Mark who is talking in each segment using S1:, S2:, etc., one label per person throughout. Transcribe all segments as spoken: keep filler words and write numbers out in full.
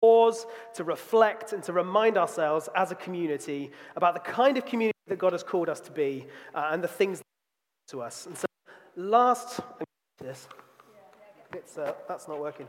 S1: pause, to reflect, and to remind ourselves as a community about the kind of community that God has called us to be uh, and the things that to us. And so last, this, it's, uh, that's not working.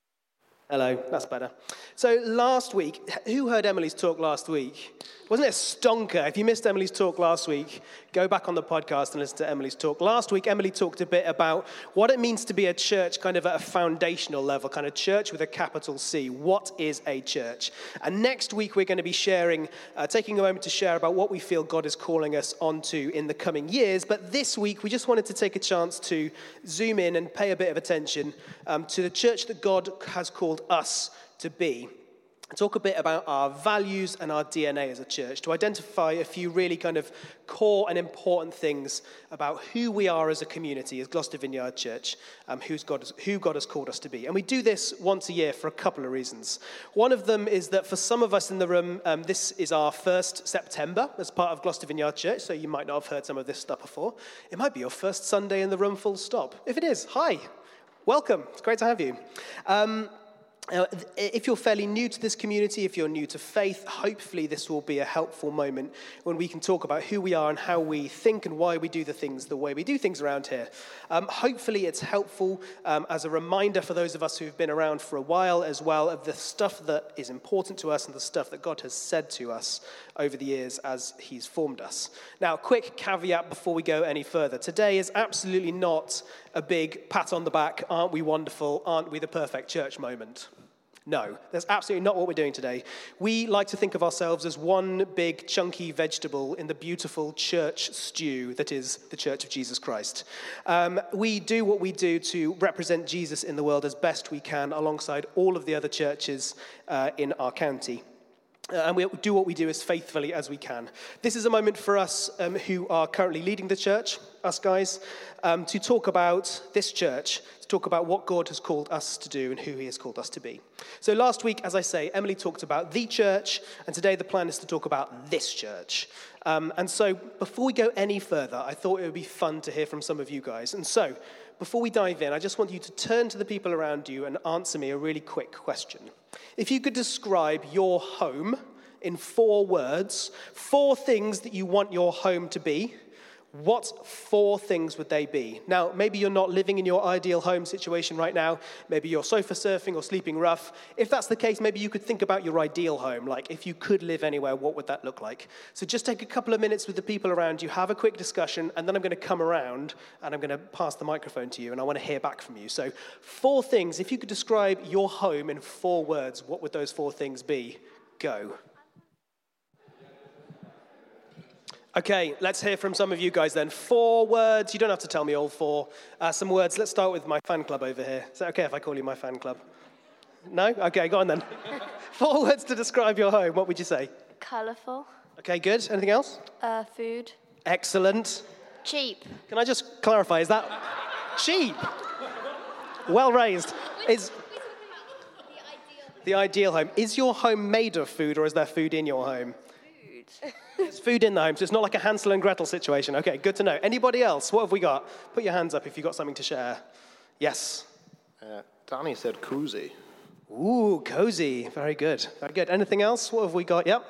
S1: Hello, that's better. So last week, who heard Emily's talk last week? Wasn't it a stonker? If you missed Emily's talk last week, go back on the podcast and listen to Emily's talk. Last week, Emily talked a bit about what it means to be a church kind of at a foundational level, kind of church with a capital C. What is a church? And next week, we're going to be sharing, uh, taking a moment to share about what we feel God is calling us onto in the coming years. But this week, we just wanted to take a chance to zoom in and pay a bit of attention um, to the church that God has called us to be. Talk a bit about our values and our D N A as a church, to identify a few really kind of core and important things about who we are as a community, as Gloucester Vineyard Church, um, who's God, who God has called us to be. And we do this once a year for a couple of reasons. One of them is that for some of us in the room, um, this is our first September as part of Gloucester Vineyard Church, so you might not have heard some of this stuff before. It might be your first Sunday in the room, full stop. If it is, hi, welcome. It's great to have you. Um, Uh, if you're fairly new to this community, if you're new to faith, hopefully this will be a helpful moment when we can talk about who we are and how we think and why we do the things the way we do things around here. Um, hopefully it's helpful um, as a reminder for those of us who've been around for a while as well of the stuff that is important to us and the stuff that God has said to us over the years as he's formed us. Now, quick caveat before we go any further. Today is absolutely not a big pat on the back, aren't we wonderful, aren't we the perfect church moment. No, that's absolutely not what we're doing today. We like to think of ourselves as one big chunky vegetable in the beautiful church stew that is the Church of Jesus Christ. Um, we do what we do to represent Jesus in the world as best we can alongside all of the other churches uh, in our county. Uh, and we do what we do as faithfully as we can. This is a moment for us um, who are currently leading the church, us guys, um, to talk about this church, to talk about what God has called us to do and who he has called us to be. So last week, as I say, Emily talked about the church, and today the plan is to talk about this church. Um, and so before we go any further, I thought it would be fun to hear from some of you guys. And so before we dive in, I just want you to turn to the people around you and answer me a really quick question. If you could describe your home in four words, four things that you want your home to be, what four things would they be? Now, maybe you're not living in your ideal home situation right now. Maybe you're sofa surfing or sleeping rough. If that's the case, maybe you could think about your ideal home. Like, if you could live anywhere, what would that look like? So just take a couple of minutes with the people around you, have a quick discussion, and then I'm going to come around and I'm going to pass the microphone to you, and I want to hear back from you. So four things. If you could describe your home in four words, what would those four things be? Go. Okay, let's hear from some of you guys then. Four words. You don't have to tell me all four. Uh, some words. Let's start with my fan club over here. Is that okay if I call you my fan club? No? Okay, go on then. Four words to describe your home. What would you say?
S2: Colourful.
S1: Okay, good. Anything else?
S2: Uh, food.
S1: Excellent.
S2: Cheap.
S1: Can I just clarify? Is that cheap? Well raised. Is the ideal home. Is your home made of food, or is there food in your home?
S2: Food.
S1: There's food in the home, so it's not like a Hansel and Gretel situation. Okay, good to know. Anybody else? What have we got? Put your hands up if you've got something to share. Yes.
S3: Uh, Danny said cozy.
S1: Ooh, cozy. Very good. Very good. Anything else? What have we got? Yep.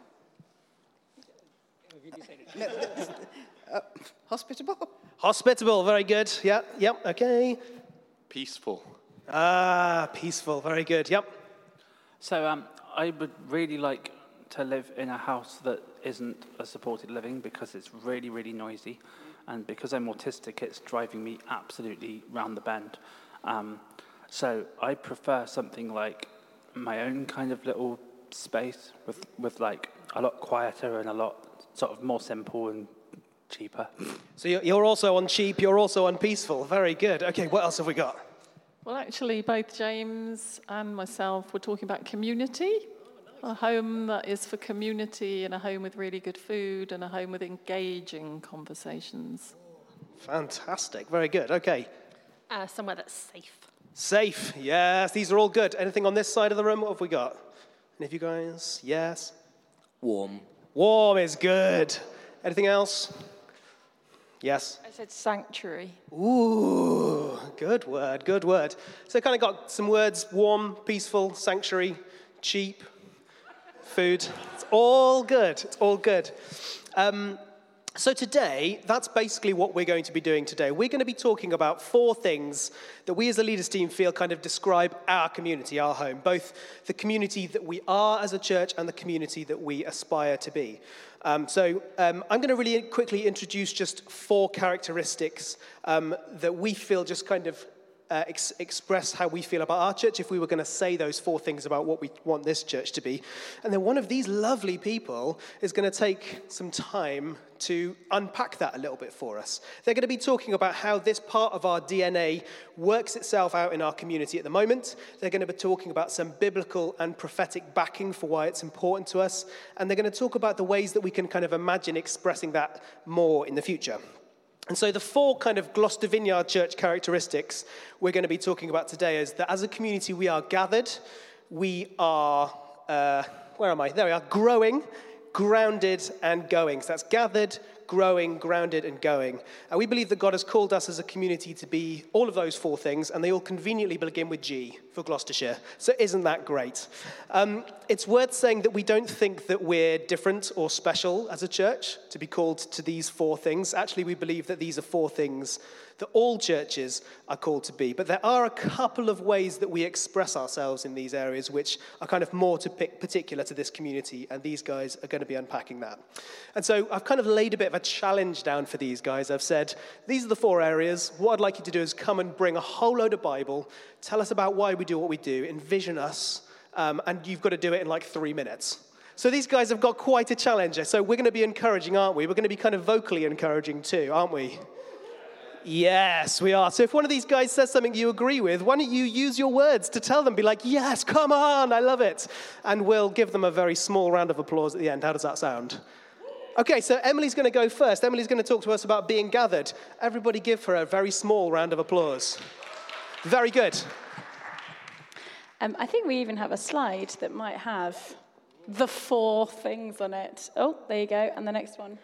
S4: uh, hospitable.
S1: Hospitable. Very good. Yep. Yep. Okay.
S3: Peaceful.
S1: Ah, peaceful. Very good. Yep.
S5: So um, I would really like to live in a house that isn't a supported living because it's really, really noisy. And because I'm autistic, it's driving me absolutely round the bend. Um, so I prefer something like my own kind of little space with, with like a lot quieter and a lot sort of more simple and cheaper.
S1: So you're, you're also on cheap, you're also on peaceful. Very good. Okay, what else have we got?
S6: Well, actually, both James and myself were talking about community. A home that is for community, and a home with really good food, and a home with engaging conversations.
S1: Fantastic. Very good. Okay.
S2: Uh, somewhere that's safe.
S1: Safe. Yes, these are all good. Anything on this side of the room? What have we got? Any of you guys? Yes.
S4: Warm.
S1: Warm is good. Anything else? Yes.
S6: I said sanctuary.
S1: Ooh, good word, good word. So kind of got some words: warm, peaceful, sanctuary, cheap, food. It's all good. It's all good. Um, so today, that's basically what we're going to be doing today. We're going to be talking about four things that we as a leaders team feel kind of describe our community, our home, both the community that we are as a church and the community that we aspire to be. Um, so um, I'm going to really quickly introduce just four characteristics um, that we feel just kind of Uh, ex- express how we feel about our church if we were going to say those four things about what we want this church to be. And then one of these lovely people is going to take some time to unpack that a little bit for us. They're going to be talking about how this part of our D N A works itself out in our community at the moment. They're going to be talking about some biblical and prophetic backing for why it's important to us. And they're going to talk about the ways that we can kind of imagine expressing that more in the future. And so the four kind of Gloucester Vineyard Church characteristics we're going to be talking about today is that as a community we are gathered, we are, uh, where am I? There we are, growing, grounded, and going. So that's gathered, growing, grounded, and going. And we believe that God has called us as a community to be all of those four things, and they all conveniently begin with G for Gloucestershire. So isn't that great? Um, it's worth saying that we don't think that we're different or special as a church to be called to these four things. Actually, we believe that these are four things that all churches are called to be. But there are a couple of ways that we express ourselves in these areas which are kind of more to pick particular to this community, and these guys are going to be unpacking that. And so I've kind of laid a bit of a challenge down for these guys. I've said, these are the four areas. What I'd like you to do is come and bring a whole load of Bible, tell us about why we do what we do, envision us, um, and you've got to do it in like three minutes. So these guys have got quite a challenge. So we're going to be encouraging, aren't we? We're going to be kind of vocally encouraging too, aren't we? Yes, we are. So if one of these guys says something you agree with, why don't you use your words to tell them? Be like, yes, come on, I love it. And we'll give them a very small round of applause at the end. How does that sound? Okay, so Emily's going to go first. Emily's going to talk to us about being gathered. Everybody give her a very small round of applause. Very good.
S6: Um, I think we even have a slide that might have the four things on it. Oh, there you go. And the next one.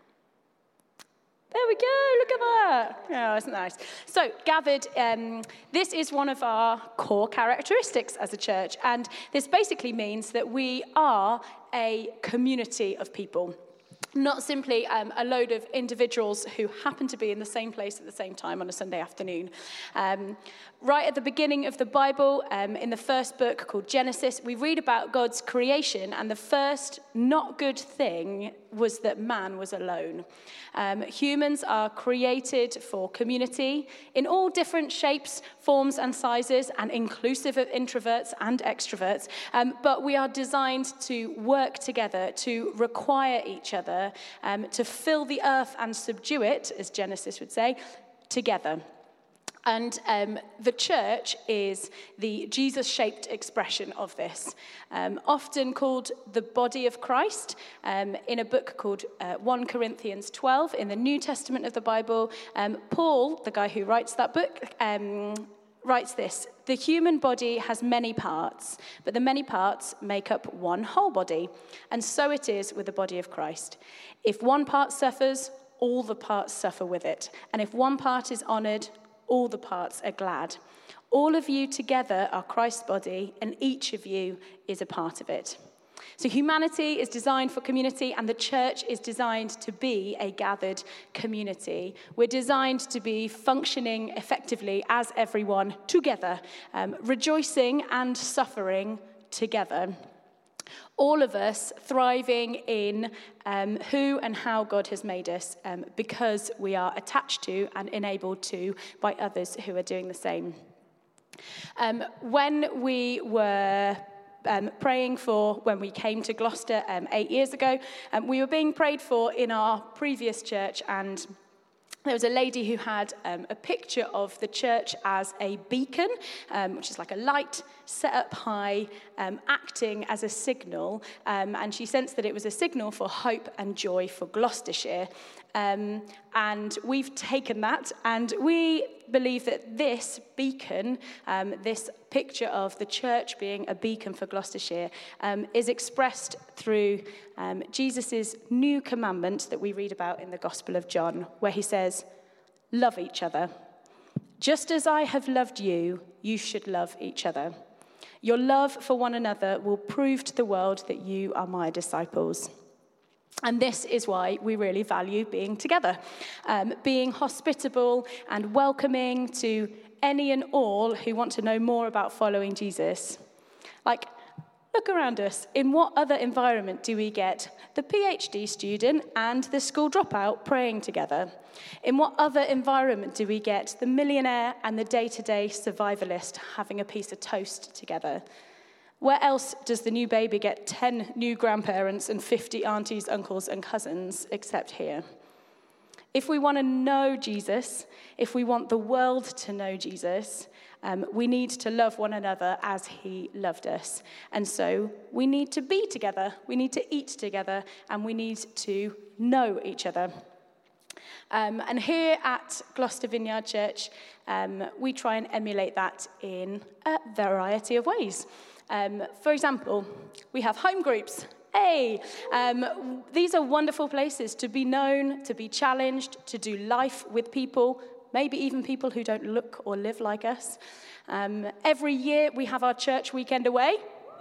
S6: There we go, look at that. Oh, isn't that nice? So, gathered, um, this is one of our core characteristics as a church. And this basically means that we are a community of people. Not simply um, a load of individuals who happen to be in the same place at the same time on a Sunday afternoon. Um, right at the beginning of the Bible, um, in the first book called Genesis, we read about God's creation, and the first not good thing was that man was alone. Um, humans are created for community in all different shapes, forms, and sizes, and inclusive of introverts and extroverts. Um, but we are designed to work together, to require each other, um, to fill the earth and subdue it, as Genesis would say, together. And um, the church is the Jesus-shaped expression of this, um, often called the body of Christ. Um, in a book called uh, First Corinthians twelve, in the New Testament of the Bible, um, Paul, the guy who writes that book, um, writes this: the human body has many parts, but the many parts make up one whole body. And so it is with the body of Christ. If one part suffers, all the parts suffer with it. And if one part is honored, all the parts are glad. All of you together are Christ's body, and each of you is a part of it. So humanity is designed for community, and the church is designed to be a gathered community. We're designed to be functioning effectively as everyone together, um, rejoicing and suffering together. All of us thriving in um, who and how God has made us, um, because we are attached to and enabled to by others who are doing the same. Um, when we were um, praying for, when we came to Gloucester um, eight years ago, um, we were being prayed for in our previous church, and there was a lady who had um, a picture of the church as a beacon, um, which is like a light set up high, um, acting as a signal. Um, and she sensed that it was a signal for hope and joy for Gloucestershire. Um, and we've taken that, and we believe that this beacon, um, this picture of the church being a beacon for Gloucestershire, um, is expressed through um, Jesus' new commandment that we read about in the Gospel of John, where he says, "Love each other. Just as I have loved you, you should love each other.
S7: Your love for one another will prove to the world that you are my disciples. And this is why we really value being together, um, being hospitable and welcoming to any and all who want to know more about following Jesus. Like, look around us. In what other environment do we get the PhD student and the school dropout praying together? In what other environment do we get the millionaire and the day-to-day survivalist having a piece of toast together? Where else does the new baby get ten new grandparents and fifty aunties, uncles, and cousins except here? If we want to know Jesus, if we want the world to know Jesus, um, we need to love one another as he loved us. And so we need to be together, we need to eat together, and we need to know each other. Um, and here at Gloucester Vineyard Church, um, we try and emulate that in a variety of ways. Um, for example, we have home groups. Hey, um, these are wonderful places to be known, to be challenged, to do life with people, maybe even people who don't look or live like us. Um, every year we have our church weekend away.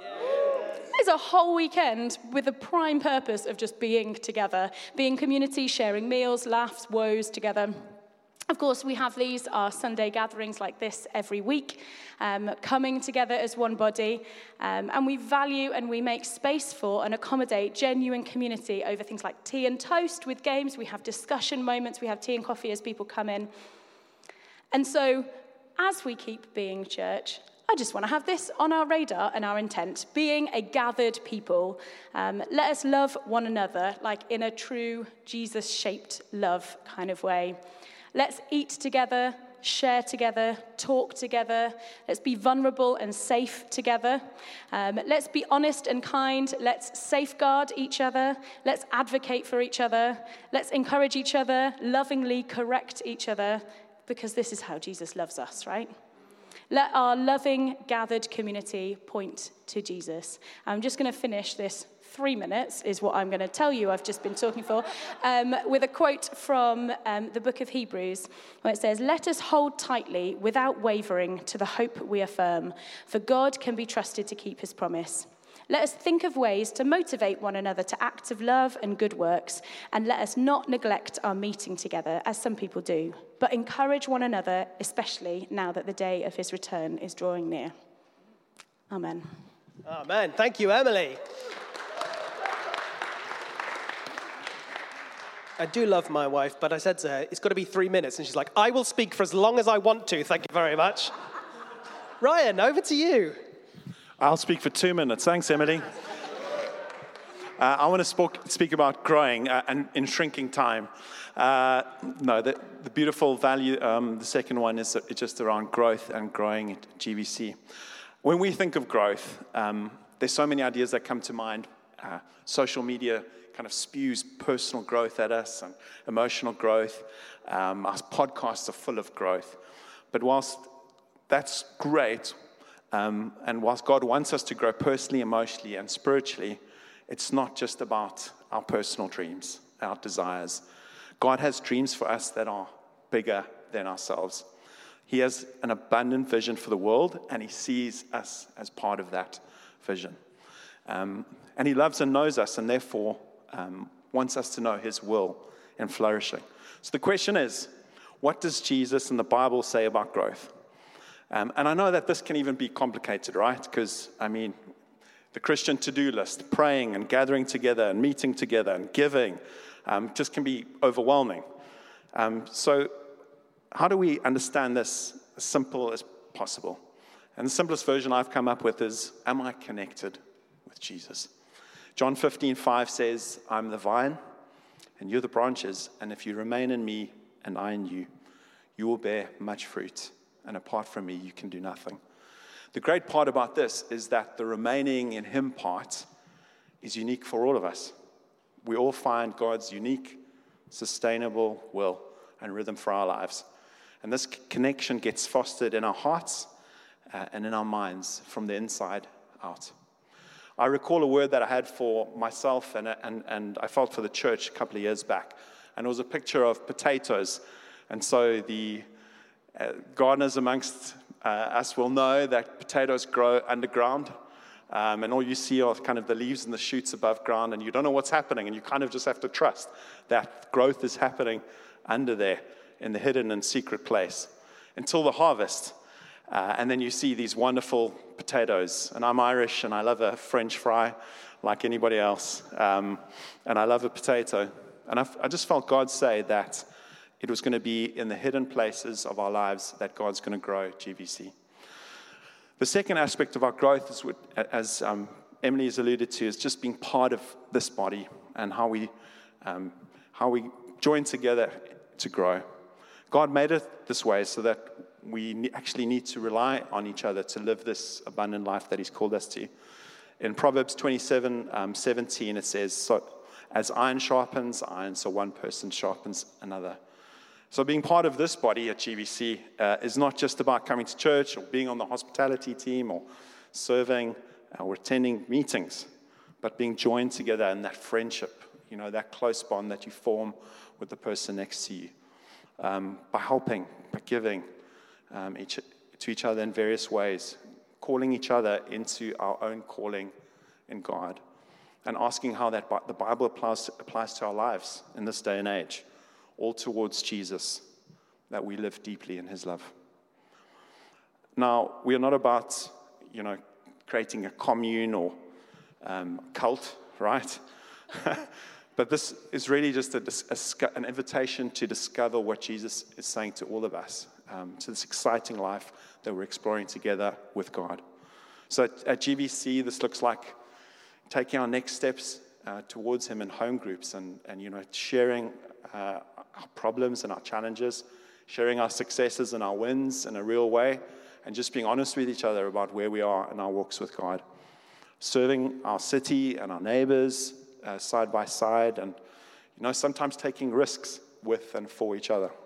S7: It's a whole weekend with the prime purpose of just being together, being community, sharing meals, laughs, woes together. Of course, we have these, our Sunday gatherings like this every week, um, coming together as one body, um, and we value and we make space for and accommodate genuine community over things like tea and toast with games. We have discussion moments, we have tea and coffee as people come in. And so, as we keep being church, I just want to have this on our radar and our intent, being a gathered people. Um, let us love one another, like in a true Jesus-shaped love kind of way. Let's eat together, share together, talk together. Let's be vulnerable and safe together. Um, let's be honest and kind. Let's safeguard each other. Let's advocate for each other. Let's encourage each other, lovingly correct each other, because this is how Jesus loves us, right? Let our loving, gathered community point to Jesus. I'm just going to finish this. Three minutes is what I'm going to tell you I've just been talking for, um, with a quote from um, the book of Hebrews, where it says, "Let us hold tightly, without wavering, to the hope we affirm, for God can be trusted to keep his promise. Let us think of ways to motivate one another to acts of love and good works, and let us not neglect our meeting together, as some people do, but encourage one another, especially now that the day of his return is drawing near." Amen.
S1: Amen. Thank you, Emily. I do love my wife, but I said to her, it's got to be three minutes. And she's like, I will speak for as long as I want to. Thank you very much. Ryan, over to you.
S8: I'll speak for two minutes. Thanks, Emily. Uh, I want to speak, speak about growing uh, and in shrinking time. Uh, no, the, the beautiful value, um, the second one is it's just around growth and growing at G V C. When we think of growth, um, there's so many ideas that come to mind. Uh, social media kind of spews personal growth at us and emotional growth. Um, our podcasts are full of growth. But whilst that's great, um, and whilst God wants us to grow personally, emotionally, and spiritually, it's not just about our personal dreams, our desires. God has dreams for us that are bigger than ourselves. He has an abundant vision for the world, and he sees us as part of that vision. Um, and he loves and knows us, and therefore um, wants us to know his will in flourishing. So the question is, what does Jesus and the Bible say about growth? Um, and I know that this can even be complicated, right? Because, I mean, the Christian to-do list, praying and gathering together and meeting together and giving, um, just can be overwhelming. Um, so how do we understand this as simple as possible? And the simplest version I've come up with is, am I connected with Jesus? John fifteen five says, I'm the vine, and you're the branches, and if you remain in me and I in you, you will bear much fruit, and apart from me, you can do nothing. The great part about this is that the remaining in him part is unique for all of us. We all find God's unique, sustainable will and rhythm for our lives. And this connection gets fostered in our hearts uh, and in our minds from the inside out. I recall a word that I had for myself and, and, and I felt for the church a couple of years back. And it was a picture of potatoes. And so the uh, gardeners amongst uh, us will know that potatoes grow underground. Um, and all you see are kind of the leaves and the shoots above ground, and you don't know what's happening, and you kind of just have to trust that growth is happening under there in the hidden and secret place until the harvest. Uh, and then you see these wonderful potatoes. And I'm Irish, and I love a French fry like anybody else. Um, and I love a potato. And I've, I just felt God say that it was going to be in the hidden places of our lives that God's going to grow G V C. The second aspect of our growth, is what, as um, Emily has alluded to, is just being part of this body and how we, um, how we join together to grow. God made it this way so that we actually need to rely on each other to live this abundant life that He's called us to. In Proverbs twenty-seven, um, seventeen, it says, so, as iron sharpens iron, so one person sharpens another. So being part of this body at G V C uh, is not just about coming to church or being on the hospitality team or serving or attending meetings, but being joined together in that friendship, you know, that close bond that you form with the person next to you, um, by helping, by giving um, each, to each other in various ways, calling each other into our own calling in God, and asking how that the Bible applies, applies to our lives in this day and age. All towards Jesus, that we live deeply in His love. Now, we are not about, you know, creating a commune or um, cult, right? But this is really just a, a, an invitation to discover what Jesus is saying to all of us, um, to this exciting life that we're exploring together with God. So at, at G V C, this looks like taking our next steps uh, towards Him in home groups and, and you know, sharing uh, our problems and our challenges, sharing our successes and our wins in a real way, and just being honest with each other about where we are in our walks with God. Serving our city and our neighbors uh, side by side, and you know, sometimes taking risks with and for each other.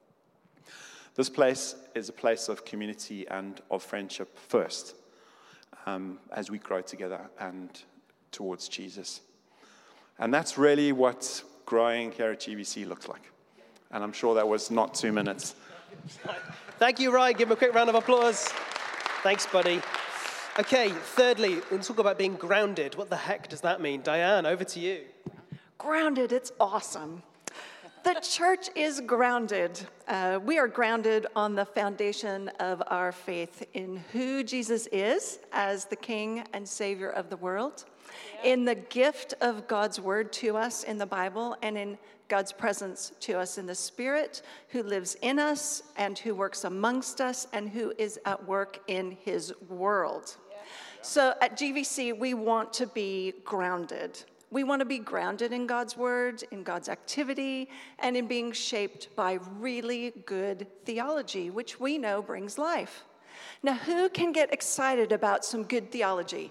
S8: This place is a place of community and of friendship first, um, as we grow together and towards Jesus. And that's really what growing here at G V C looks like. And I'm sure that was not two minutes.
S1: Thank you, Ryan. Give him a quick round of applause. Thanks, buddy. Okay, thirdly, we'll talk about being grounded. What the heck does that mean? Diane, over to you.
S9: Grounded, it's awesome. The church is grounded. Uh, we are grounded on the foundation of our faith in who Jesus is as the King and Savior of the world, yeah. in the gift of God's word to us in the Bible, and in God's presence to us in the Spirit, who lives in us and who works amongst us and who is at work in His world. Yeah. So at G V C, we want to be grounded. We want to be grounded in God's word, in God's activity, and in being shaped by really good theology, which we know brings life. Now, who can get excited about some good theology?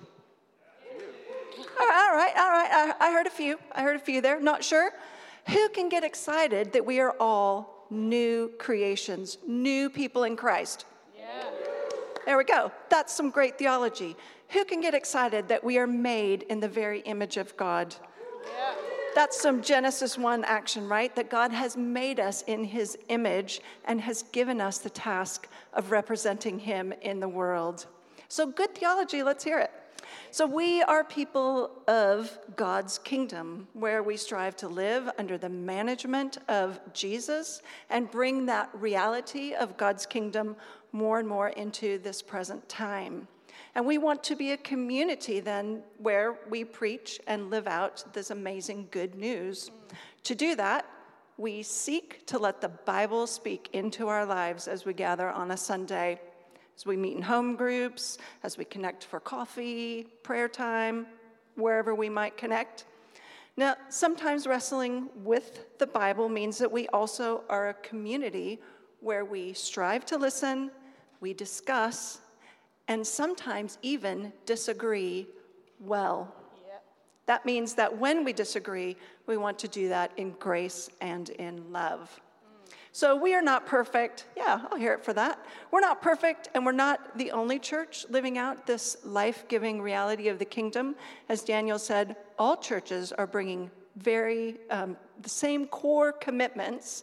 S9: All right, all right, all right. I, I heard a few. I heard a few there. Not sure? Who can get excited that we are all new creations, new people in Christ? Yeah. There we go. That's some great theology. Who can get excited that we are made in the very image of God? Yeah. That's some Genesis one action, right? That God has made us in His image and has given us the task of representing Him in the world. So good theology, let's hear it. So we are people of God's kingdom, where we strive to live under the management of Jesus and bring that reality of God's kingdom more and more into this present time. And we want to be a community then where we preach and live out this amazing good news. To do that, we seek to let the Bible speak into our lives as we gather on a Sunday, as we meet in home groups, as we connect for coffee, prayer time, wherever we might connect. Now, sometimes wrestling with the Bible means that we also are a community where we strive to listen, we discuss, and sometimes even disagree well. Yep. That means that when we disagree, we want to do that in grace and in love. So we are not perfect. Yeah, I'll hear it for that. We're not perfect, and we're not the only church living out this life-giving reality of the kingdom. As Daniel said, all churches are bringing very um, the same core commitments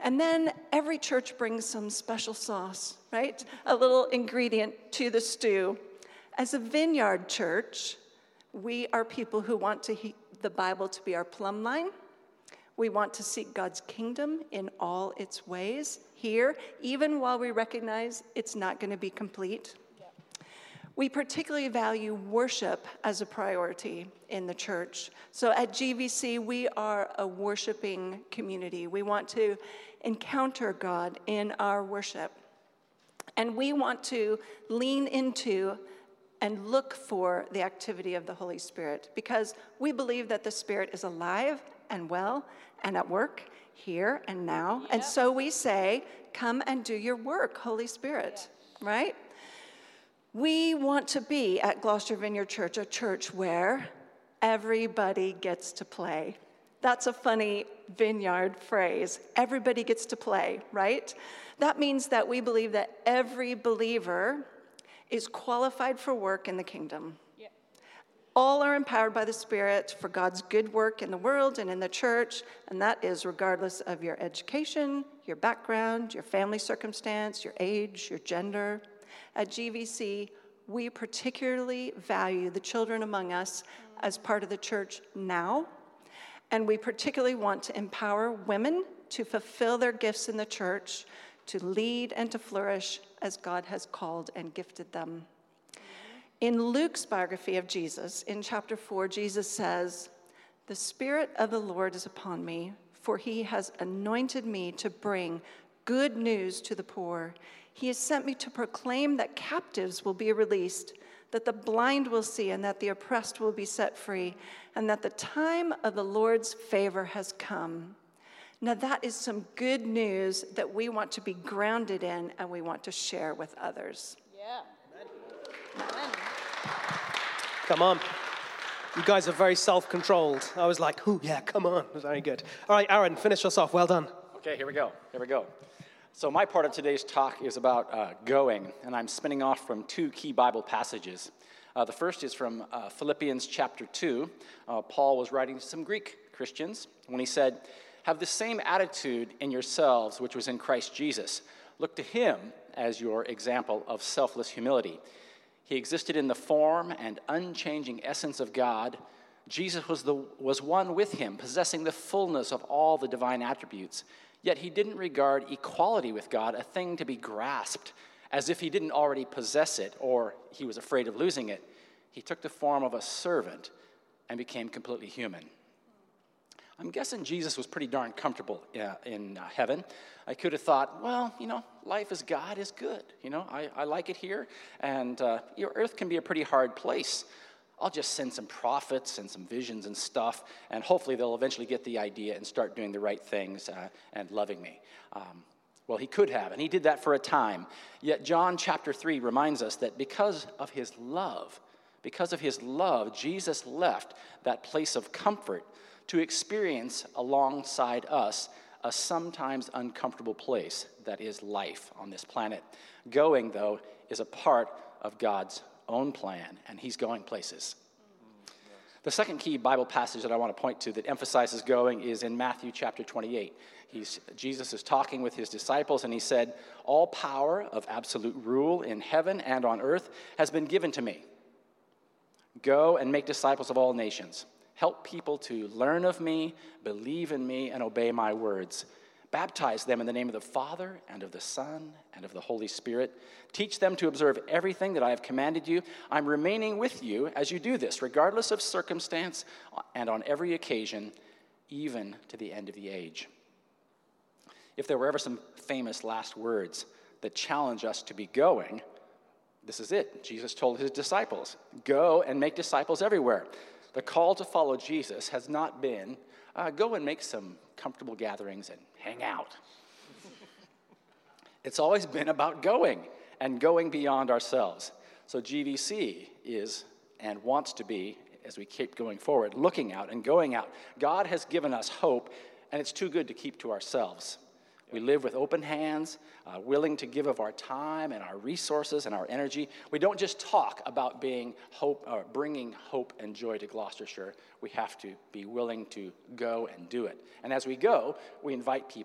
S9: And then every church brings some special sauce, right? A little ingredient to the stew. As a Vineyard Church, we are people who want to he- the Bible to be our plumb line. We want to seek God's kingdom in all its ways here, even while we recognize it's not going to be complete. We particularly value worship as a priority in the church. So at G V C, we are a worshiping community. We want to encounter God in our worship. And we want to lean into and look for the activity of the Holy Spirit, because we believe that the Spirit is alive and well and at work here and now. Yep. And so we say, come and do your work, Holy Spirit, yeah. Right? We want to be at Gloucester Vineyard Church, a church where everybody gets to play. That's a funny Vineyard phrase. Everybody gets to play, right? That means that we believe that every believer is qualified for work in the kingdom. Yeah. All are empowered by the Spirit for God's good work in the world and in the church, and that is regardless of your education, your background, your family circumstance, your age, your gender. At G V C, we particularly value the children among us as part of the church now, and we particularly want to empower women to fulfill their gifts in the church, to lead and to flourish as God has called and gifted them. In Luke's biography of Jesus, in chapter four, Jesus says, "The Spirit of the Lord is upon me, for he has anointed me to bring good news to the poor. He has sent me to proclaim that captives will be released, that the blind will see, and that the oppressed will be set free, and that the time of the Lord's favor has come." Now that is some good news that we want to be grounded in and we want to share with others.
S2: Yeah.
S1: Amen. Come on. You guys are very self-controlled. I was like, ooh, yeah, come on. It was very good. All right, Aaron, finish us off. Well done.
S10: Okay, here we go. Here we go. So my part of today's talk is about uh, going, and I'm spinning off from two key Bible passages. Uh, the first is from uh, Philippians chapter two. Uh, Paul was writing to some Greek Christians when he said, "Have the same attitude in yourselves which was in Christ Jesus. Look to him as your example of selfless humility. He existed in the form and unchanging essence of God. Jesus was, the, was one with him, possessing the fullness of all the divine attributes. Yet he didn't regard equality with God a thing to be grasped, as if he didn't already possess it or he was afraid of losing it. He took the form of a servant and became completely human." I'm guessing Jesus was pretty darn comfortable uh, in uh, heaven. I could have thought, well, you know, life as God is good. You know, I, I like it here, and uh, your earth can be a pretty hard place. I'll just send some prophets and some visions and stuff, and hopefully they'll eventually get the idea and start doing the right things uh, and loving me. Um, well, he could have, and he did that for a time. Yet John chapter three reminds us that because of his love, because of his love, Jesus left that place of comfort to experience alongside us a sometimes uncomfortable place that is life on this planet. Going, though, is a part of God's own plan, and he's going places. The second key Bible passage that I want to point to that emphasizes going is in Matthew chapter twenty-eight. He's, Jesus is talking with his disciples, and he said, "All power of absolute rule in heaven and on earth has been given to me. Go and make disciples of all nations. Help people to learn of me, believe in me, and obey my words. Baptize them in the name of the Father, and of the Son, and of the Holy Spirit. Teach them to observe everything that I have commanded you. I'm remaining with you as you do this, regardless of circumstance and on every occasion, even to the end of the age." If there were ever some famous last words that challenge us to be going, this is it. Jesus told his disciples, "Go and make disciples everywhere." The call to follow Jesus has not been, uh, go and make some comfortable gatherings and hang out. It's always been about going and going beyond ourselves. So G V C is and wants to be, as we keep going forward, looking out and going out. God has given us hope, and it's too good to keep to ourselves. We live with open hands, uh, willing to give of our time and our resources and our energy. We don't just talk about being hope, or bringing hope and joy to Gloucestershire. We have to be willing to go and do it. And as we go, we invite people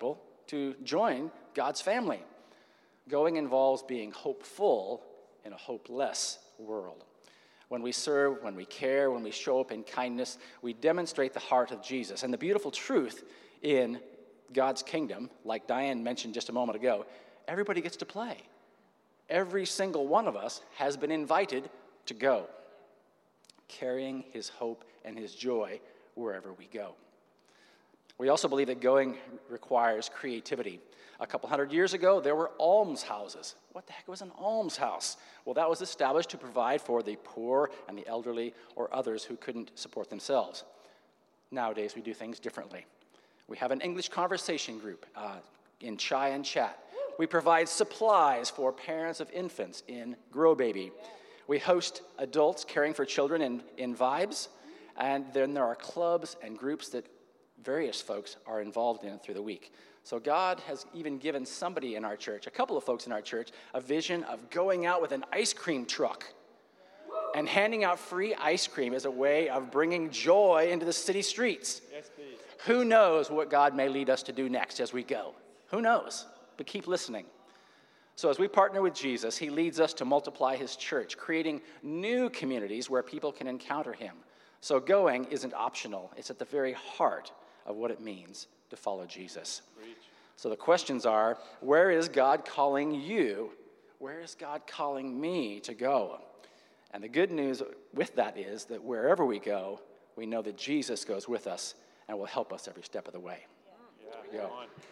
S10: to join God's family. Going involves being hopeful in a hopeless world. When we serve, when we care, when we show up in kindness, we demonstrate the heart of Jesus. And the beautiful truth in God's kingdom, like Diane mentioned just a moment ago, everybody gets to play. Every single one of us has been invited to go, carrying his hope and his joy wherever we go. We also believe that going requires creativity. A couple hundred years ago, there were almshouses. What the heck was an almshouse? Well, that was established to provide for the poor and the elderly or others who couldn't support themselves. Nowadays, we do things differently. We have an English conversation group uh, in Chai and Chat. We provide supplies for parents of infants in Grow Baby. We host adults caring for children in, in Vibes. And then there are clubs and groups that various folks are involved in through the week. So God has even given somebody in our church, a couple of folks in our church, a vision of going out with an ice cream truck and handing out free ice cream as a way of bringing joy into the city streets. Yes, please. Who knows what God may lead us to do next as we go? Who knows? But keep listening. So as we partner with Jesus, he leads us to multiply his church, creating new communities where people can encounter him. So going isn't optional. It's at the very heart of what it means to follow Jesus. Preach. So the questions are, where is God calling you? Where is God calling me to go? And the good news with that is that wherever we go, we know that Jesus goes with us and will help us every step of the way. Yeah. There we go.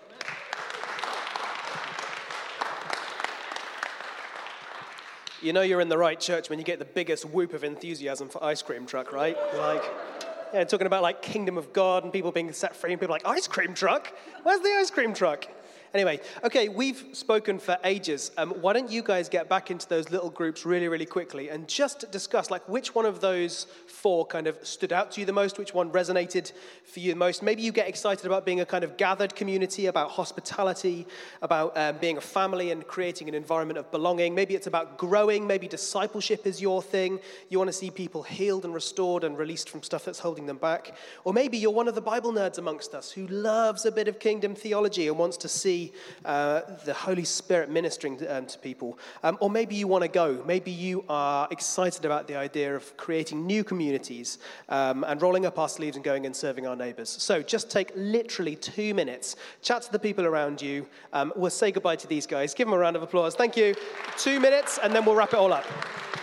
S1: You know you're in the right church when you get the biggest whoop of enthusiasm for ice cream truck, right? Like, yeah, talking about like kingdom of God and people being set free and people like, ice cream truck? Where's the ice cream truck? Anyway, okay, we've spoken for ages. Um, why don't you guys get back into those little groups really, really quickly and just discuss like which one of those four kind of stood out to you the most, which one resonated for you the most. Maybe you get excited about being a kind of gathered community, about hospitality, about um, being a family and creating an environment of belonging. Maybe it's about growing. Maybe discipleship is your thing. You want to see people healed and restored and released from stuff that's holding them back. Or maybe you're one of the Bible nerds amongst us who loves a bit of kingdom theology and wants to see Uh, the Holy Spirit ministering to, um, to people. Um, or maybe you want to go. Maybe you are excited about the idea of creating new communities um, and rolling up our sleeves and going and serving our neighbors. So just take literally two minutes, chat to the people around you. Um, we'll say goodbye to these guys. Give them a round of applause. Thank you. Two minutes, and then we'll wrap it all up.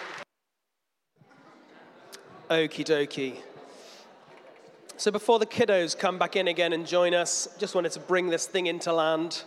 S1: Okie dokie. So before the kiddos come back in again and join us, just wanted to bring this thing into land.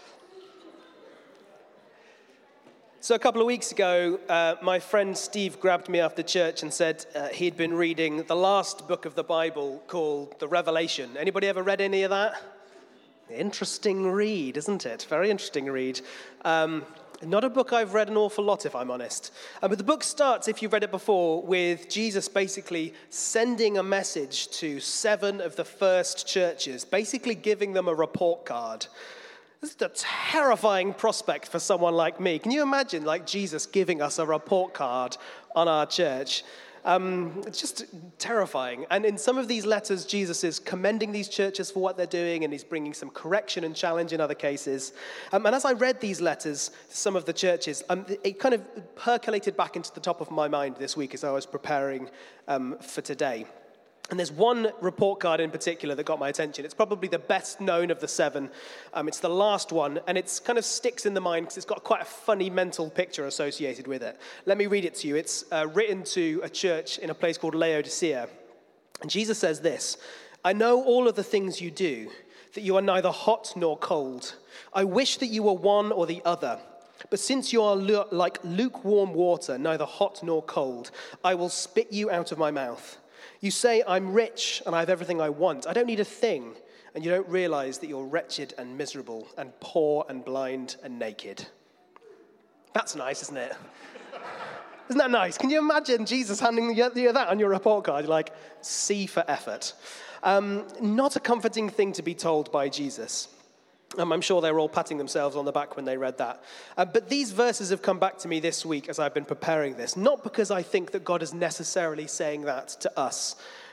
S1: So a couple of weeks ago, uh, my friend Steve grabbed me after church and said uh, he'd been reading the last book of the Bible called The Revelation. Anybody ever read any of that? Interesting read, isn't it? Very interesting read. Um, not a book I've read an awful lot, if I'm honest. Uh, but the book starts, if you've read it before, with Jesus basically sending a message to seven of the first churches, basically giving them a report card. This is a terrifying prospect for someone like me. Can you imagine, like, Jesus giving us a report card on our church? Um, it's just terrifying. And in some of these letters, Jesus is commending these churches for what they're doing, and he's bringing some correction and challenge in other cases. Um, and as I read these letters to some of the churches, um, it kind of percolated back into the top of my mind this week as I was preparing um, for today. And there's one report card in particular that got my attention. It's probably the best known of the seven. Um, it's the last one, and it kind of sticks in the mind because it's got quite a funny mental picture associated with it. Let me read it to you. It's uh, written to a church in a place called Laodicea. And Jesus says this, "I know all of the things you do, that you are neither hot nor cold. I wish that you were one or the other. But since you are lu- like lukewarm water, neither hot nor cold, I will spit you out of my mouth. You say, I'm rich and I have everything I want. I don't need a thing. And you don't realize that you're wretched and miserable and poor and blind and naked." That's nice, isn't it? Isn't that nice? Can you imagine Jesus handing you that on your report card? You're like, C for effort. Um, not a comforting thing to be told by Jesus. Um, I'm sure they were all patting themselves on the back when they read that. Uh, but these verses have come back to me this week as I've been preparing this, not because I think that God is necessarily saying that to us,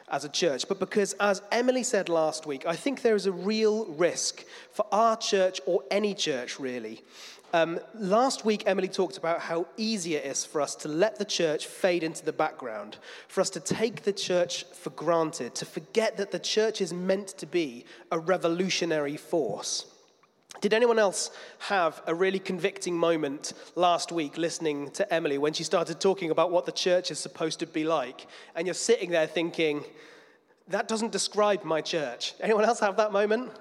S1: as a church, but because, as Emily said last week, I think there is a real risk for our church, or any church really. Um, last week, Emily talked about how easy it is for us to let the church fade into the background, for us to take the church for granted, to forget that the church is meant to be a revolutionary force. Did anyone else have a really convicting moment last week listening to Emily when she started talking about what the church is supposed to be like? And you're sitting there thinking, that doesn't describe my church. Anyone else have that moment?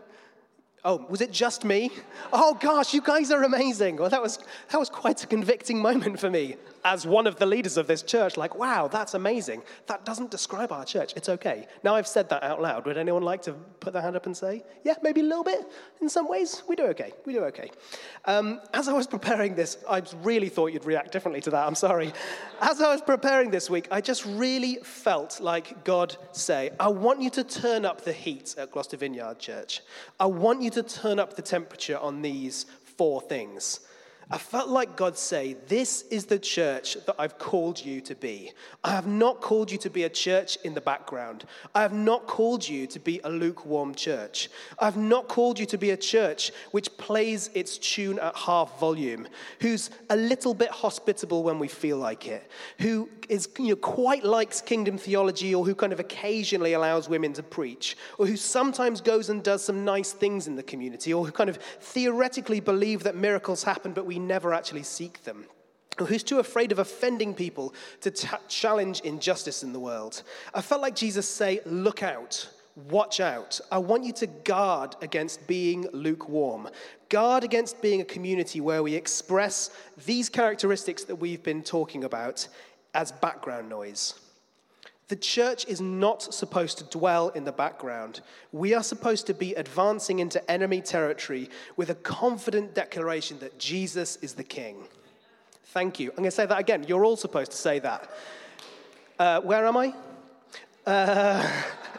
S1: Oh, was it just me? Oh gosh, you guys are amazing. Well, that was that was quite a convicting moment for me as one of the leaders of this church. Like, wow, that's amazing. That doesn't describe our church. It's okay. Now I've said that out loud. Would anyone like to put their hand up and say, yeah, maybe a little bit? In some ways, we do okay. We do okay. Um, as I was preparing this, I really thought you'd react differently to that. I'm sorry. As I was preparing this week, I just really felt like God say, I want you to turn up the heat at Gloucester Vineyard Church. I want you to turn up the temperature on these four things. I felt like God say, this is the church that I've called you to be. I have not called you to be a church in the background. I have not called you to be a lukewarm church. I have not called you to be a church which plays its tune at half volume, who's a little bit hospitable when we feel like it, who is, you know, quite likes kingdom theology, or who kind of occasionally allows women to preach, or who sometimes goes and does some nice things in the community, or who kind of theoretically believe that miracles happen, but we never actually seek them, or who's too afraid of offending people to t- challenge injustice in the world. I felt like Jesus say, look out, watch out. I want you to guard against being lukewarm. Guard against being a community where we express these characteristics that we've been talking about as background noise. The church is not supposed to dwell in the background. We are supposed to be advancing into enemy territory with a confident declaration that Jesus is the King. Thank you. I'm going to say that again. You're all supposed to say that. Uh, where am I? Uh,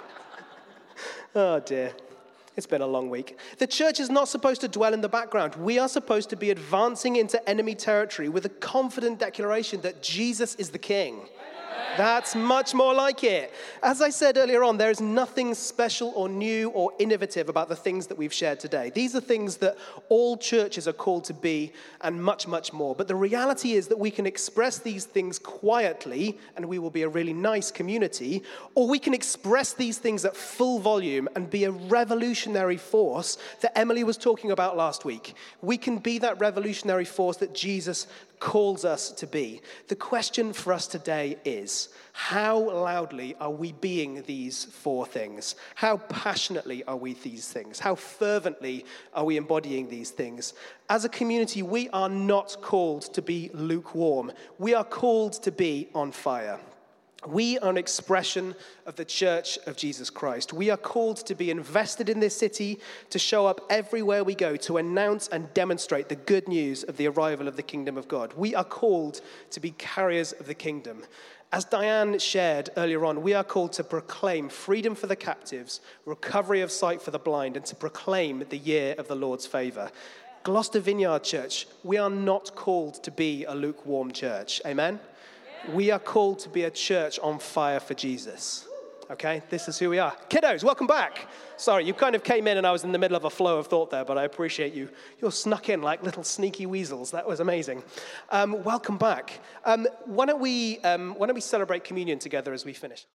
S1: oh, dear. It's been a long week. The church is not supposed to dwell in the background. We are supposed to be advancing into enemy territory with a confident declaration that Jesus is the King. That's much more like it. As I said earlier on, there is nothing special or new or innovative about the things that we've shared today. These are things that all churches are called to be, and much, much more. But the reality is that we can express these things quietly, and we will be a really nice community, or we can express these things at full volume and be a revolutionary force that Emily was talking about last week. We can be that revolutionary force that Jesus calls us to be. The question for us today is, how loudly are we being these four things? How passionately are we these things? How fervently are we embodying these things? As a community, we are not called to be lukewarm. We are called to be on fire. We are an expression of the Church of Jesus Christ. We are called to be invested in this city, to show up everywhere we go, to announce and demonstrate the good news of the arrival of the kingdom of God. We are called to be carriers of the kingdom. As Diane shared earlier on, we are called to proclaim freedom for the captives, recovery of sight for the blind, and to proclaim the year of the Lord's favor. Gloucester Vineyard Church, we are not called to be a lukewarm church. Amen? We are called to be a church on fire for Jesus. Okay, this is who we are. Kiddos, welcome back. Sorry, you kind of came in and I was in the middle of a flow of thought there, but I appreciate you. You're snuck in like little sneaky weasels. That was amazing. Um, welcome back. Um, why don't we um, why don't we celebrate communion together as we finish?